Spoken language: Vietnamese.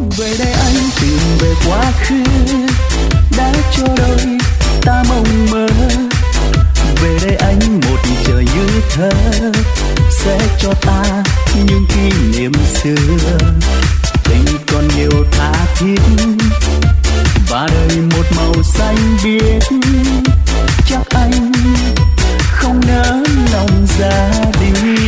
Về đây anh tìm về quá khứ đã cho đôi ta mộng mơ. Về đây anh một trời như thơ sẽ cho ta những kỷ niệm xưa. Tình còn nhiều tha thiết và đời một màu xanh biếc. Chắc anh không nỡ lòng ra đi.